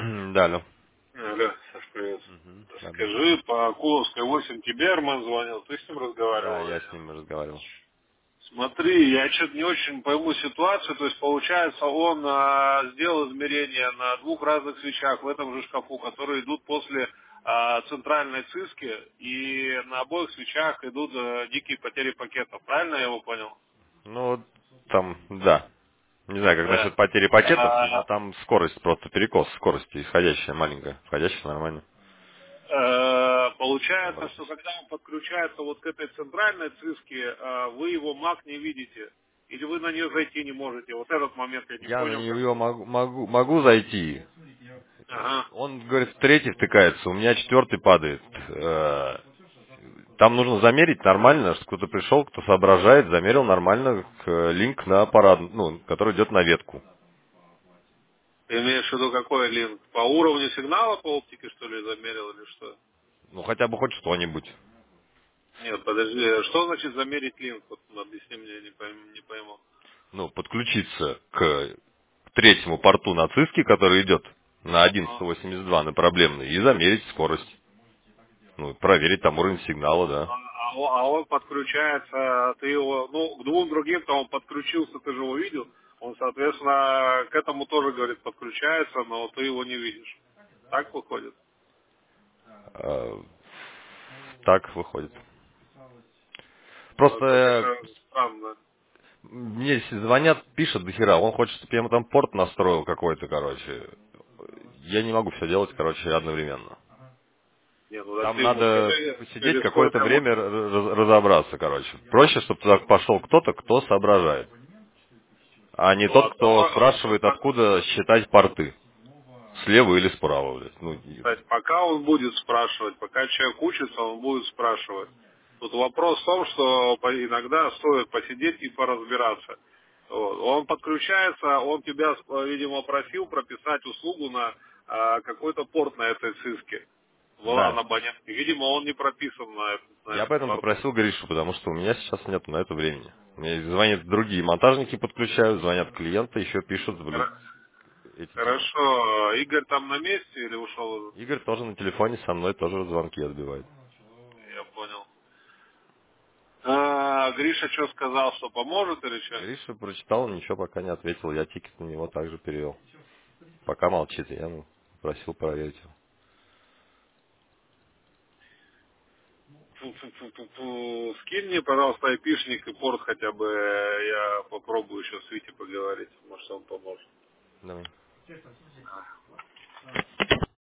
Да, алло. Алло, Саш, привет. Да, да. Скажи, по Куловской 8 тебе Арман звонил, ты с ним Да, разговаривал или я с нет? ним разговаривал. Смотри, я что-то не очень пойму ситуацию, то есть получается он сделал измерения на двух разных свечах в этом же шкафу, которые идут после центральной циски, и на обоих свечах идут дикие потери пакетов, правильно я его понял? Ну, вот там, да. Не знаю, как Да. насчет потери пакетов, но А, там скорость, просто перекос скорости, исходящая маленькая. Входящая нормально. Получается, что Обратно. когда он подключается вот к этой центральной циске, вы его маг не видите. Или вы на нее зайти не можете. Вот этот момент я не Я на понял. Как... него могу зайти. Ага. Он, говорит, в третий втыкается, у меня четвертый падает. Там нужно замерить нормально, что кто-то пришел, кто соображает, замерил нормально линк на аппарат, ну, который идет на ветку. Ты имеешь в виду какой линк? По уровню сигнала по оптике, что ли, замерил или что? Ну, хотя бы хоть что-нибудь. Нет, подожди. Что значит замерить линк? Вот объясни мне, я не пойму. Ну, подключиться к третьему порту на циске, который идет на Ну, 1182 на проблемный, и замерить скорость. Ну, проверить там уровень сигнала, да. а он подключается, ты его, ну, к двум другим-то он подключился, ты же его видел. Он, соответственно, к этому тоже, говорит, подключается, но ты его не видишь. Так выходит? А, так выходит. Ну, Просто это, конечно, странно. мне звонят, пишут до хера, он хочет, чтобы я ему там порт настроил какой-то, короче. Я не могу все делать, короче, одновременно. Не, ну так Там ты ему надо скажи, посидеть скажи, какое-то сколько ему... время, разобраться, короче. Проще, чтобы туда пошел кто-то, кто соображает. А не Ну, тот, а кто то, спрашивает, откуда считать порты. Слева или справа, блядь. Ну, то есть пока он будет спрашивать, пока человек учится, он будет спрашивать. Тут вопрос в том, что иногда стоит посидеть и поразбираться. Вот. Он подключается, он тебя, видимо, просил прописать услугу на какой-то порт на этой циске, да. на абонентке. Видимо, он не прописан на Я этом поэтому порту. попросил Гришу, потому что у меня сейчас нет на это времени. Мне звонят другие монтажники, подключают, звонят клиенты, еще пишут, блин, Хор- эти темы. Хорошо. Игорь там на месте или ушел? Игорь тоже на телефоне со мной тоже звонки отбивает. Я понял. Гриша что сказал, что поможет или что? Гриша прочитал, ничего пока не ответил, я тикет на него также перевел. Пока молчит, я ему просил проверить его. Фу-фу-фу-фу-фу. Скинь мне, пожалуйста, айпишник и порт хотя бы. Я попробую еще с Витей поговорить. Может, он поможет. Давай.